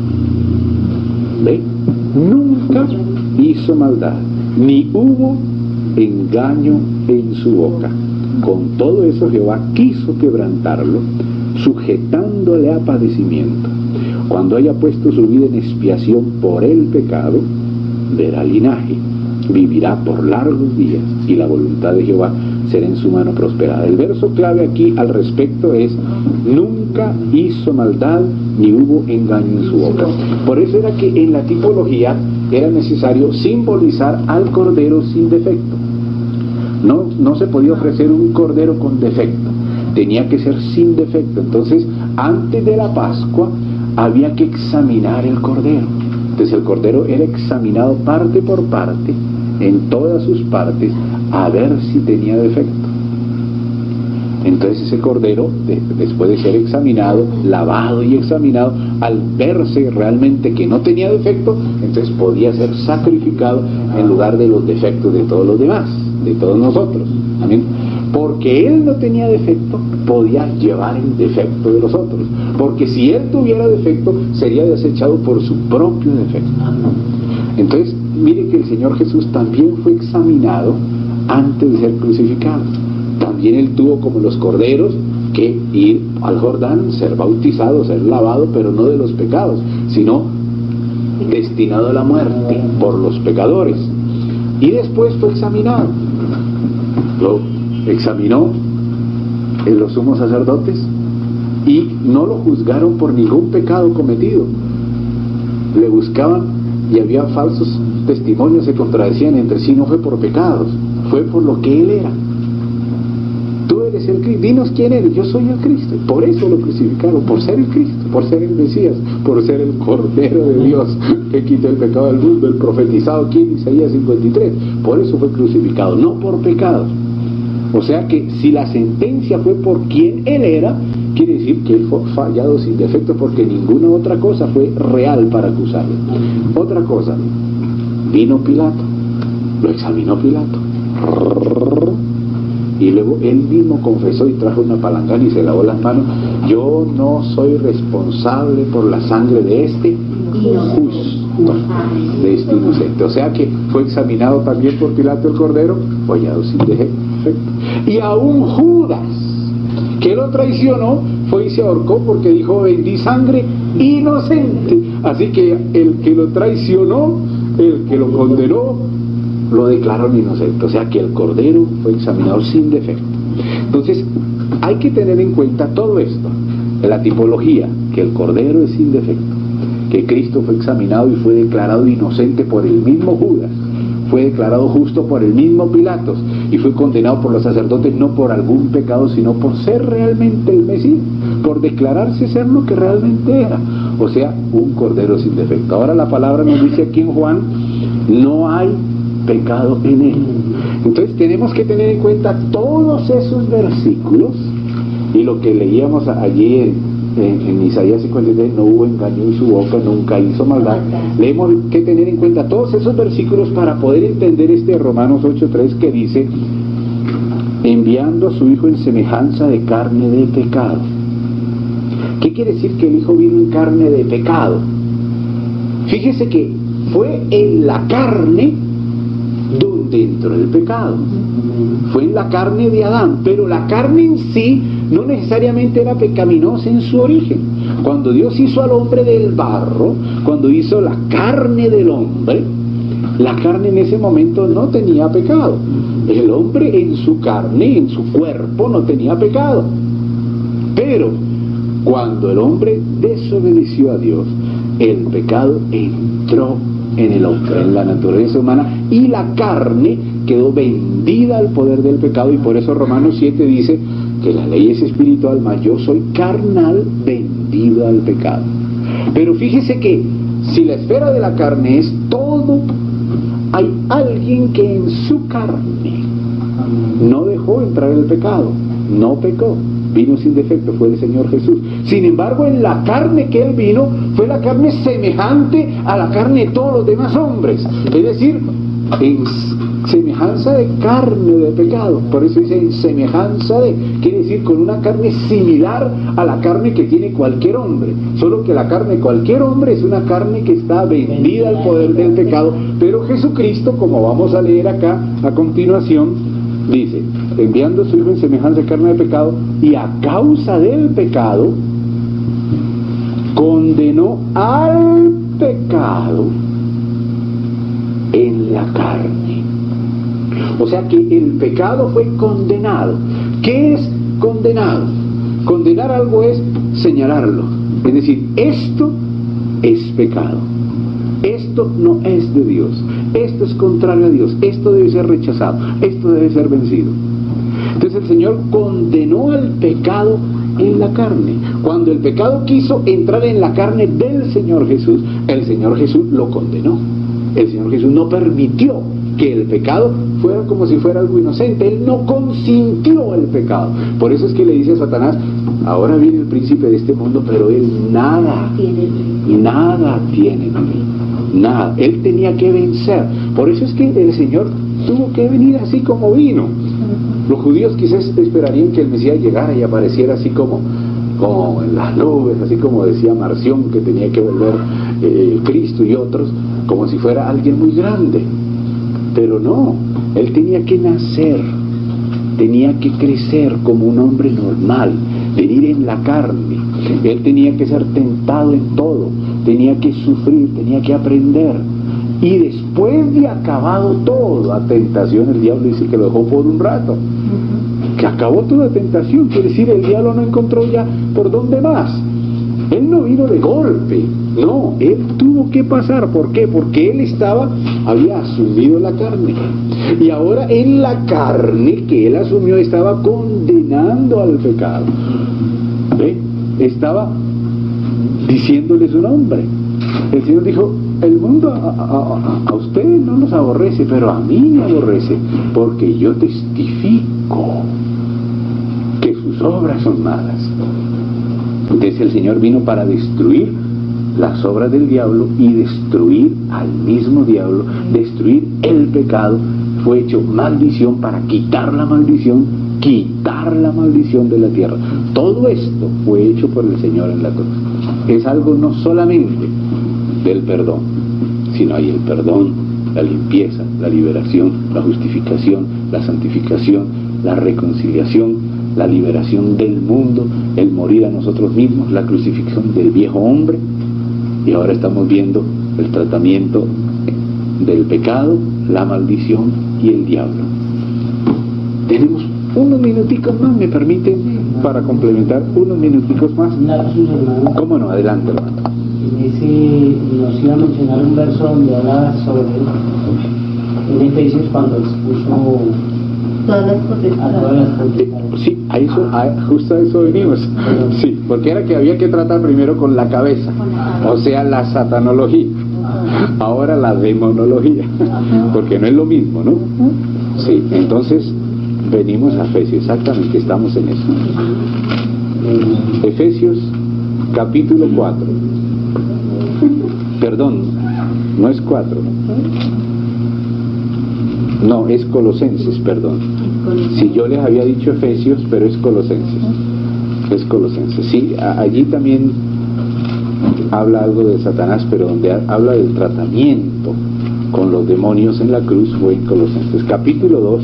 ¿Ve? Nunca hizo maldad, ni hubo engaño en su boca. Con todo eso Jehová quiso quebrantarlo, sujetándole a padecimiento. Cuando haya puesto su vida en expiación por el pecado, verá linaje, vivirá por largos días, y la voluntad de Jehová será en su mano prosperada. El verso clave aquí al respecto es: nunca hizo maldad, ni hubo engaño en su boca. Por eso era que en la tipología era necesario simbolizar al cordero sin defecto. No, no se podía ofrecer un cordero con defecto, tenía que ser sin defecto. Entonces, antes de la Pascua había que examinar el cordero. Entonces el cordero era examinado parte por parte, en todas sus partes, a ver si tenía defecto. Entonces ese cordero, de, después de ser examinado, lavado y examinado, al verse realmente que no tenía defecto, entonces podía ser sacrificado en lugar de los defectos de todos los demás, de todos nosotros. Amén. Porque él no tenía defecto, podía llevar el defecto de los otros. Porque si él tuviera defecto, sería desechado por su propio defecto. Entonces, mire que el Señor Jesús también fue examinado antes de ser crucificado. También él tuvo, como los corderos, que ir al Jordán, ser bautizado, ser lavado, pero no de los pecados, sino destinado a la muerte por los pecadores. Y después fue examinado. Lo examinó en los sumos sacerdotes y no lo juzgaron por ningún pecado cometido. Le buscaban y había falsos testimonios, se contradecían entre sí. No fue por pecados, fue por lo que él era. Tú eres el Cristo, dinos quién eres. Yo soy el Cristo. Por eso lo crucificaron, por ser el Cristo, por ser el Mesías, por ser el Cordero de Dios que quita el pecado del mundo, el profetizado aquí en Isaías cincuenta y tres. Por eso fue crucificado, no por pecados. O sea que si la sentencia fue por quien él era, quiere decir que él fue fallado sin defecto, porque ninguna otra cosa fue real para acusarlo. Otra cosa, vino Pilato, lo examinó Pilato, y luego él mismo confesó y trajo una palangana y se lavó las manos: yo no soy responsable por la sangre de este justo, de este inocente. O sea que fue examinado también por Pilato el Cordero, fallado sin defecto. Y aún Judas, que lo traicionó, fue y se ahorcó porque dijo: vendí sangre inocente. Así que el que lo traicionó, el que lo condenó, lo declararon inocente. O sea que el Cordero fue examinado sin defecto. Entonces hay que tener en cuenta todo esto, la tipología, que el Cordero es sin defecto, que Cristo fue examinado y fue declarado inocente por el mismo Judas, fue declarado justo por el mismo Pilatos, y fue condenado por los sacerdotes no por algún pecado, sino por ser realmente el Mesías, por declararse ser lo que realmente era, o sea, un Cordero sin defecto. Ahora la palabra nos dice aquí en Juan: no hay pecado en él. Entonces tenemos que tener en cuenta todos esos versículos, y lo que leíamos allí en En, en Isaías cincuenta y tres: no hubo engaño en su boca, nunca hizo maldad. Tenemos que tener en cuenta todos esos versículos para poder entender este Romanos ocho tres, que dice: enviando a su Hijo en semejanza de carne de pecado. ¿Qué quiere decir que el Hijo vino en carne de pecado? Fíjese que fue en la carne donde entró el pecado, fue en la carne de Adán, pero la carne en sí no necesariamente era pecaminosa en su origen. Cuando Dios hizo al hombre del barro, cuando hizo la carne del hombre, la carne en ese momento no tenía pecado. El hombre en su carne, en su cuerpo, no tenía pecado. Pero cuando el hombre desobedeció a Dios, el pecado entró en el hombre, en la naturaleza humana, y la carne quedó vendida al poder del pecado. Y por eso Romanos siete dice que la ley es espiritual, mas yo soy carnal, vendido al pecado. Pero fíjese que si la esfera de la carne es todo, hay alguien que en su carne no dejó entrar el pecado, no pecó, vino sin defecto, fue el Señor Jesús. Sin embargo, en la carne que Él vino, fue la carne semejante a la carne de todos los demás hombres, es decir, en semejanza de carne de pecado. Por eso dice en semejanza de, quiere decir con una carne similar a la carne que tiene cualquier hombre, solo que la carne de cualquier hombre es una carne que está vendida al poder del pecado. Pero Jesucristo, como vamos a leer acá a continuación, dice: enviando a su Hijo en semejanza de carne de pecado, y a causa del pecado condenó al pecado en la carne. O sea que el pecado fue condenado. ¿Qué es condenado? Condenar algo es señalarlo, es decir, esto es pecado, esto no es de Dios, esto es contrario a Dios, esto debe ser rechazado, esto debe ser vencido. Entonces el Señor condenó al pecado en la carne. Cuando el pecado quiso entrar en la carne del Señor Jesús, el Señor Jesús lo condenó. El Señor Jesús no permitió que el pecado fuera como si fuera algo inocente. Él no consintió el pecado. Por eso es que le dice a Satanás: ahora viene el príncipe de este mundo, pero él nada, nada tiene en mí, nada. Él tenía que vencer. Por eso es que el Señor tuvo que venir así como vino. Los judíos quizás esperarían que el Mesías llegara y apareciera así como, como en las nubes, así como decía Marción, que tenía que volver eh, Cristo y otros, como si fuera alguien muy grande. Pero no, Él tenía que nacer, tenía que crecer como un hombre normal, venir en la carne. Él tenía que ser tentado en todo, tenía que sufrir, tenía que aprender. Y después de acabado toda tentación, el diablo dice que lo dejó por un rato, que acabó toda tentación, quiere decir, el diablo no encontró ya por dónde más. Él no vino de golpe, no, él tuvo que pasar. ¿Por qué? Porque él estaba, había asumido la carne, y ahora en la carne que él asumió estaba condenando al pecado. ¿Ve? Estaba diciéndole su nombre. El Señor dijo: el mundo a, a, a ustedes no los aborrece, pero a mí me aborrece, porque yo testifico que sus sus obras son malas. Entonces el Señor vino para destruir las obras del diablo y destruir al mismo diablo, destruir el pecado. Fue hecho maldición para quitar la maldición, quitar la maldición de la tierra. Todo esto fue hecho por el Señor en la cruz. Es algo no solamente del perdón, sino hay el perdón, la limpieza, la liberación, la justificación, la santificación, la reconciliación, la liberación del mundo, el morir a nosotros mismos, la crucifixión del viejo hombre. Y ahora estamos viendo el tratamiento del pecado, la maldición y el diablo. Tenemos unos minuticos más, ¿me permiten? Para complementar, unos minuticos más. ¿Cómo no? Adelante, hermano. En ese nos iba a mencionar un verso donde habla sobre en Efesios cuando expuso todas las potestades. Eh, sí, a eso, a, justo a eso venimos. Sí, porque era que había que tratar primero con la cabeza, o sea, la satanología. Ahora la demonología, porque no es lo mismo, ¿no? Sí, entonces venimos a Efesios, exactamente, estamos en eso. Efesios capítulo cuatro. Perdón, no es cuatro. No, es Colosenses, perdón. Si yo les había dicho Efesios, pero es Colosenses. Es Colosenses. Sí, a, allí también habla algo de Satanás, pero donde ha, habla del tratamiento con los demonios en la cruz fue en Colosenses. Capítulo dos,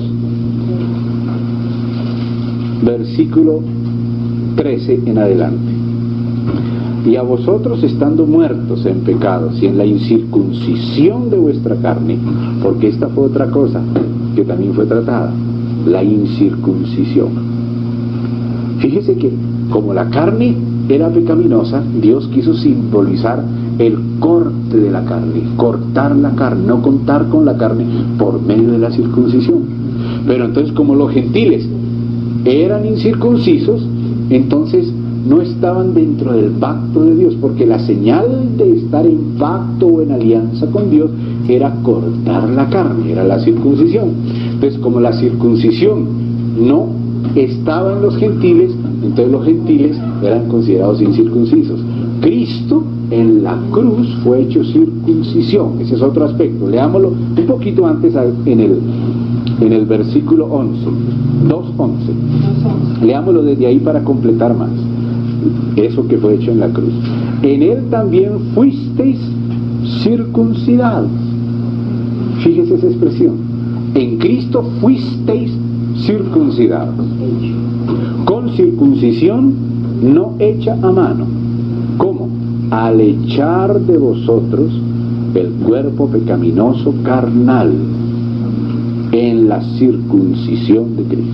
versículo trece en adelante. Y a vosotros estando muertos en pecados y en la incircuncisión de vuestra carne, porque esta fue otra cosa que también fue tratada, la incircuncisión. Fíjese que como la carne era pecaminosa, Dios quiso simbolizar el corte de la carne, cortar la carne, no contar con la carne por medio de la circuncisión. Pero entonces como los gentiles eran incircuncisos, entonces no estaban dentro del pacto de Dios, porque la señal de estar en pacto o en alianza con Dios era cortar la carne, era la circuncisión. Entonces como la circuncisión no estaba en los gentiles, entonces los gentiles eran considerados incircuncisos. Cristo en la cruz fue hecho circuncisión, ese es otro aspecto. Leámoslo un poquito antes en el, en el versículo once, dos once. Leámoslo desde ahí para completar más eso que fue hecho en la cruz. En él también fuisteis circuncidados. Fíjese esa expresión. En Cristo fuisteis circuncidados. Con circuncisión no hecha a mano. ¿Cómo? Al echar de vosotros el cuerpo pecaminoso carnal en la circuncisión de Cristo,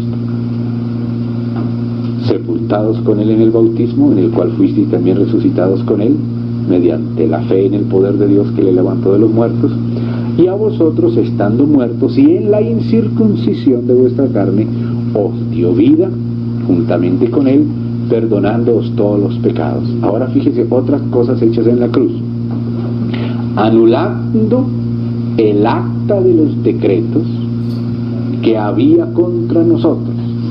sepultados con él en el bautismo, en el cual fuisteis también resucitados con él, mediante la fe en el poder de Dios que le levantó de los muertos, y a vosotros estando muertos y en la incircuncisión de vuestra carne, os dio vida juntamente con él, perdonándoos todos los pecados. Ahora fíjese otras cosas hechas en la cruz: anulando el acta de los decretos que había contra nosotros,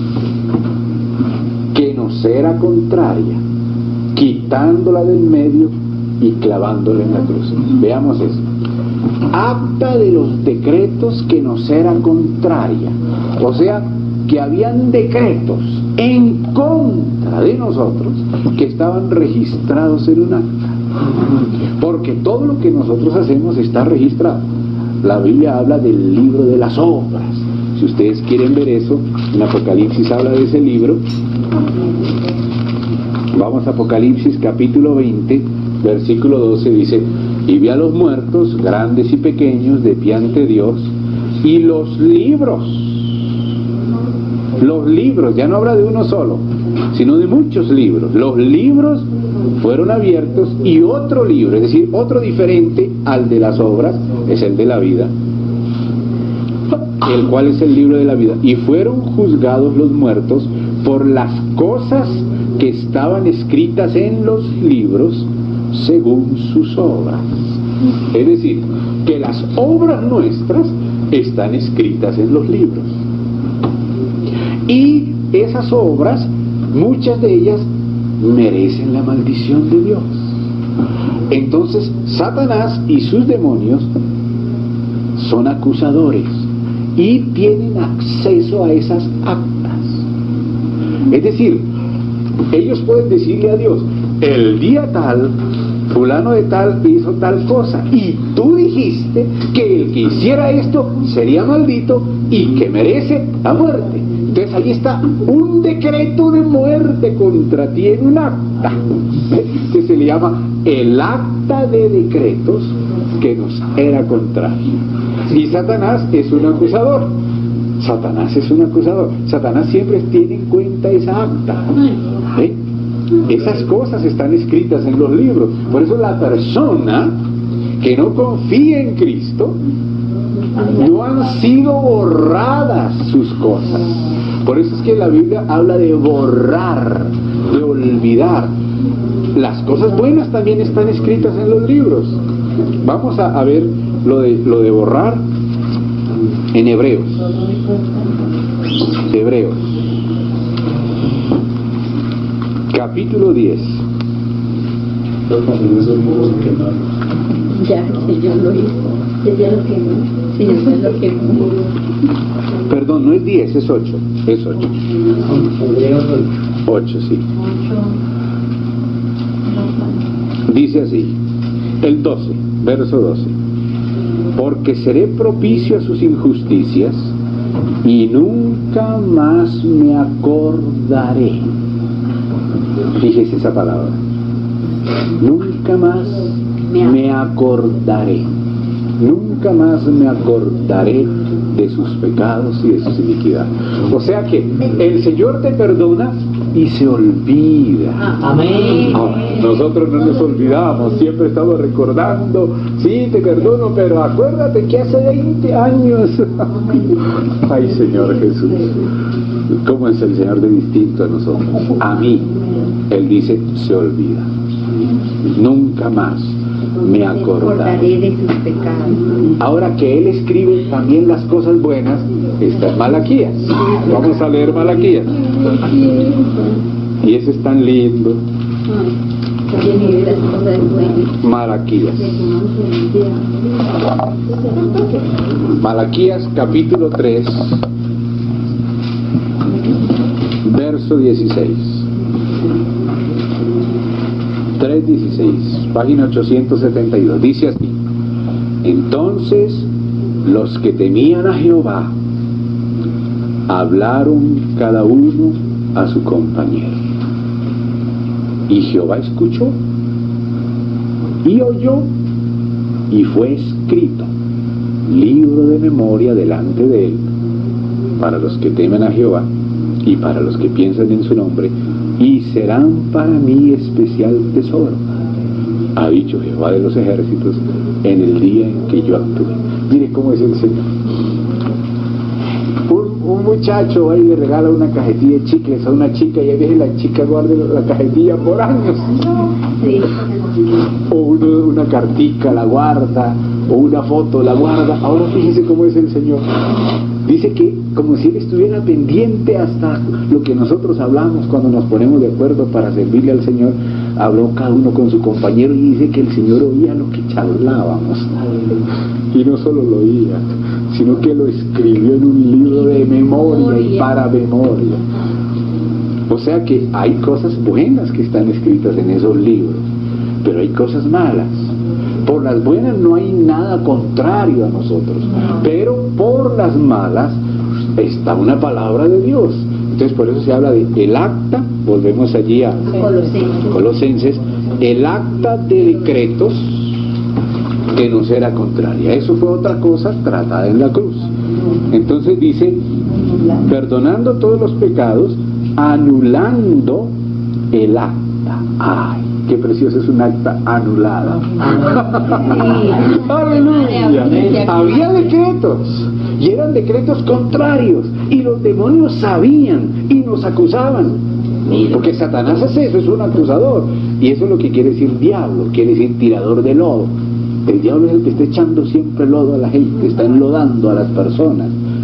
que nos era contraria, quitándola del medio y clavándola en la cruz. Veamos eso. Acta de los decretos que nos era contraria, o sea, que habían decretos en contra de nosotros que estaban registrados en un acta, porque todo lo que nosotros hacemos está registrado. La Biblia habla del libro de las obras. Si ustedes quieren ver eso, en Apocalipsis habla de ese libro. Vamos a Apocalipsis capítulo veinte, versículo doce, dice: y vi a los muertos, grandes y pequeños, de pie ante Dios, y los libros, los libros, ya no habla de uno solo, sino de muchos libros, los libros fueron abiertos, y otro libro, es decir, otro diferente al de las obras, es el de la vida, el cual es el libro de la vida, y fueron juzgados los muertos por las cosas que estaban escritas en los libros según sus obras. Es decir, que las obras nuestras están escritas en los libros, y esas obras muchas de ellas merecen la maldición de Dios. Entonces, Satanás y sus demonios son acusadores y tienen acceso a esas actas. Es decir, ellos pueden decirle a Dios: el día tal, fulano de tal hizo tal cosa, y tú dijiste que el que hiciera esto sería maldito y que merece la muerte. Entonces ahí está un decreto de muerte contra ti en un acta, que se le llama el acta de decretos que nos era contrario. Y Satanás es un acusador. Satanás es un acusador. Satanás siempre tiene en cuenta esa acta. ¿Eh? Esas cosas están escritas en los libros. Por eso la persona que no confía en Cristo, no han sido borradas sus cosas. Por eso es que la Biblia habla de borrar, de olvidar. Las cosas buenas también están escritas en los libros. Vamos a, a ver lo de, lo de borrar en Hebreos. Hebreos. Capítulo diez. Ya, si yo lo hice, si ya lo quemó, si ya lo quemó. Perdón, no es diez, es ocho. Es ocho. ocho, sí. Dice así, el doce, verso doce. Porque seré propicio a sus injusticias y nunca más me acordaré. Fíjese esa palabra. Nunca más me acordaré. Nunca más me acordaré de sus pecados y de sus iniquidades. O sea que el Señor te perdona y se olvida. Amén. Ahora, nosotros no nos olvidamos, siempre estamos recordando: sí, te perdono, pero acuérdate que hace veinte años. Ay, Señor Jesús, ¿cómo es el Señor de distinto a nosotros? A mí, Él dice, se olvida. Nunca más me acordaré de sus pecados. Ahora que Él escribe también las cosas buenas, está en Malaquías. Vamos a leer Malaquías. Y eso es tan lindo. Malaquías. Malaquías capítulo tres, verso dieciséis. tres dieciséis, página ochocientos setenta y dos. Dice así: entonces los que temían a Jehová hablaron cada uno a su compañero, y Jehová escuchó y oyó, y fue escrito libro de memoria delante de él para los que temen a Jehová y para los que piensan en su nombre, y serán para mí especial tesoro, ha dicho Jehová de los ejércitos, en el día en que yo actúe. Mire cómo es el Señor. Un, un muchacho ahí le regala una cajetilla de chicles a una chica, y a veces la chica guarda la cajetilla por años. Sí. O uno, una cartica la guarda, o una foto la guarda. Ahora fíjese cómo es el Señor. Dice que como si Él estuviera pendiente hasta lo que nosotros hablamos cuando nos ponemos de acuerdo para servirle al Señor. Habló cada uno con su compañero, y dice que el Señor oía lo que charlábamos. Y no solo lo oía, sino que lo escribió en un libro de memoria y para memoria. O sea que hay cosas buenas que están escritas en esos libros, pero hay cosas malas. Por las buenas no hay nada contrario a nosotros, pero por las malas está una palabra de Dios. Entonces por eso se habla de el acta, volvemos allí a Colosenses, Colosenses, el acta de decretos que nos era contraria. Eso fue otra cosa tratada en la cruz. Entonces dice, perdonando todos los pecados, anulando el acta. Ay, qué precioso es un acta anulada. Aleluya. Había decretos, y eran decretos contrarios, y los demonios sabían y nos acusaban, porque Satanás es eso, es un acusador, y eso es lo que quiere decir diablo, quiere decir tirador de lodo. El diablo es el que está echando siempre lodo a la gente, está enlodando a las personas,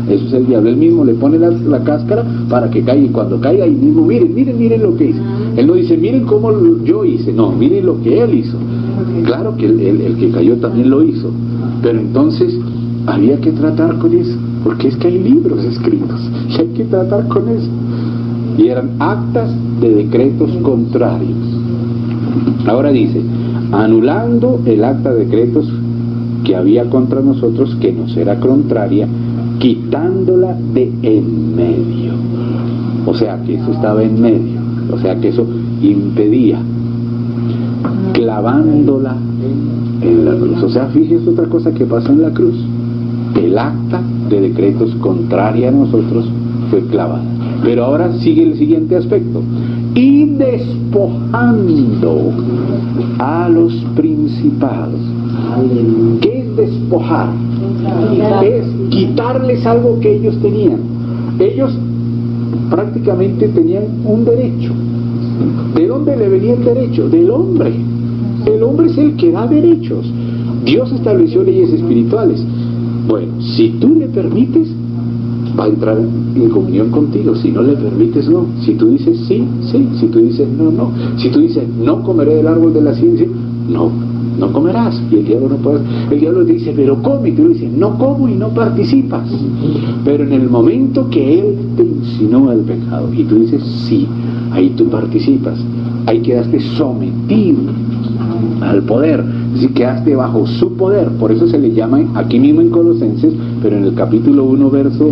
Eso es el diablo. Él mismo le pone la, la cáscara para que caiga, y cuando caiga ahí mismo, miren, miren, miren lo que hice. Él no dice, miren cómo yo hice, no, miren lo que él hizo. Claro que el, el, el que cayó también lo hizo, pero entonces había que tratar con eso, porque es que hay libros escritos y hay que tratar con eso. Y eran actas de decretos contrarios. Ahora dice, anulando el acta de decretos que había contra nosotros, que nos era contraria, quitándola de en medio. O sea que eso estaba en medio, o sea que eso impedía, clavándola en la cruz. O sea, fíjese otra cosa que pasó en la cruz. El acta de decretos contraria a nosotros fue clavada. Pero ahora sigue el siguiente aspecto. Y despojando a los principados. ¿Qué es despojar? Es quitarles algo que ellos tenían. Ellos prácticamente tenían un derecho. ¿De dónde le venía el derecho? Del hombre. El hombre es el que da derechos. Dios estableció leyes espirituales. Bueno, si tú le permites, va a entrar en comunión contigo. Si no le permites, no. Si tú dices sí, sí. Si tú dices no, no. Si tú dices no comeré del árbol de la ciencia, no, no comerás. Y el diablo no puede. El diablo te dice, pero come. Y tú le dices, no como, y no participas. Pero en el momento que él te insinúa el pecado y tú dices sí, ahí tú participas. Ahí quedaste sometido al poder, es decir, quedaste bajo su poder. Por eso se le llama aquí mismo en Colosenses, pero en el capítulo uno, verso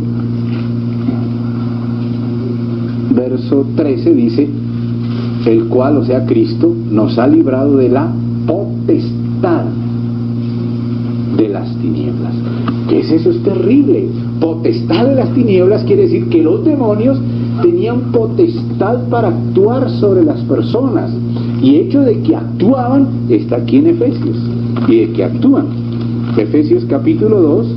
verso trece dice, el cual, o sea Cristo, nos ha librado de la potestad de las tinieblas. ¿Qué es eso? Es terrible. Potestad de las tinieblas quiere decir que los demonios tenían potestad para actuar sobre las personas, y hecho de que actuaban está aquí en Efesios, y de que actúan. Efesios capítulo dos,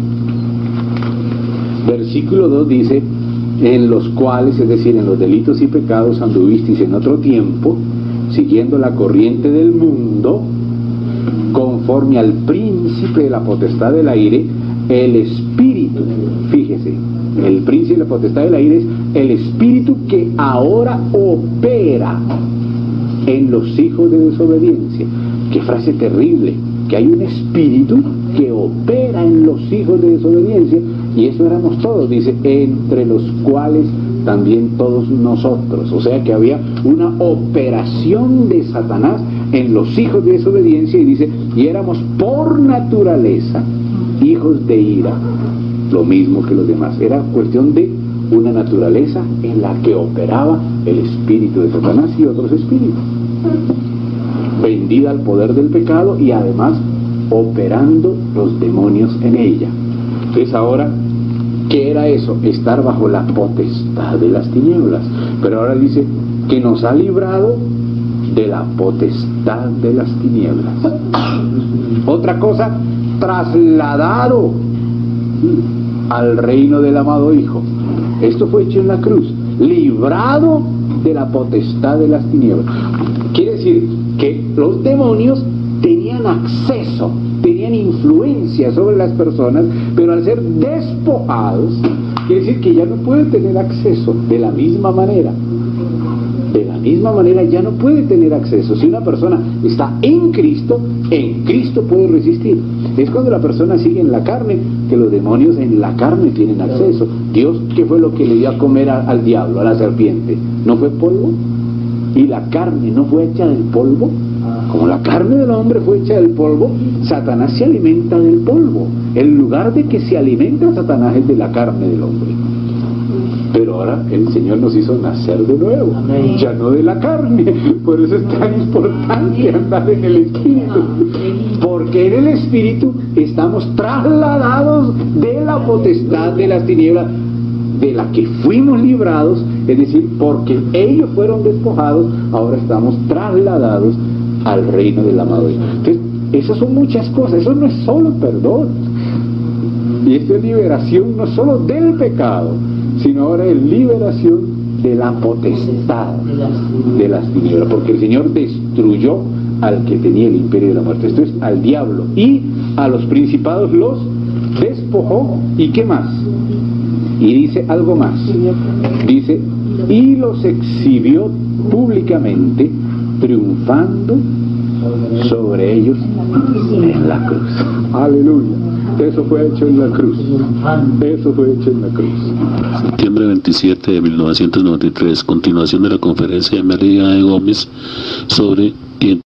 versículo dos dice, en los cuales, es decir, en los delitos y pecados anduvisteis en otro tiempo, siguiendo la corriente del mundo, conforme al príncipe de la potestad del aire, el espíritu. Fíjese, el príncipe de la potestad del aire es el espíritu que ahora opera en los hijos de desobediencia. Qué frase terrible, que hay un espíritu que opera en los hijos de desobediencia, y eso éramos todos, dice, entre los cuales también todos nosotros. O sea que había una operación de Satanás en los hijos de desobediencia, y dice, y éramos por naturaleza hijos de ira, lo mismo que los demás. Era cuestión de una naturaleza en la que operaba el espíritu de Satanás y otros espíritus, vendida al poder del pecado, y además operando los demonios en ella. Entonces ahora, ¿qué era eso? Estar bajo la potestad de las tinieblas. Pero ahora dice que nos ha librado de la potestad de las tinieblas. Otra cosa, trasladado al reino del amado Hijo. Esto fue hecho en la cruz, librado de la potestad de las tinieblas. Quiere decir que los demonios tenían acceso, tenían influencia sobre las personas, pero al ser despojados, quiere decir que ya no pueden tener acceso de la misma manera. De la misma manera ya no puede tener acceso. Si una persona está en Cristo, en Cristo puede resistir. Es cuando la persona sigue en la carne que los demonios en la carne tienen acceso. Dios, ¿qué fue lo que le dio a comer a, al diablo, a la serpiente? ¿No fue polvo? ¿Y la carne no fue hecha del polvo? Como la carne del hombre fue hecha del polvo, Satanás se alimenta del polvo. El lugar de que se alimenta Satanás es de la carne del hombre. Pero ahora el Señor nos hizo nacer de nuevo, ya no de la carne. Por eso es tan importante andar en el Espíritu, porque en el Espíritu estamos trasladados de la potestad de las tinieblas, de la que fuimos librados, es decir, porque ellos fueron despojados, ahora estamos trasladados al reino del amado Dios. Entonces, esas son muchas cosas. Eso no es solo perdón, y esto es liberación no solo del pecado, sino ahora es liberación de la potestad de las tinieblas, porque el Señor destruyó al que tenía el imperio de la muerte, esto es, al diablo, y a los principados los despojó. ¿Y qué más? Y dice algo más. Dice, y los exhibió públicamente, triunfando sobre ellos en la cruz. Aleluya. Eso fue hecho en la cruz. Eso fue hecho en la cruz. Septiembre veintisiete de mil novecientos noventa y tres. Continuación de la conferencia de María de Gómez sobre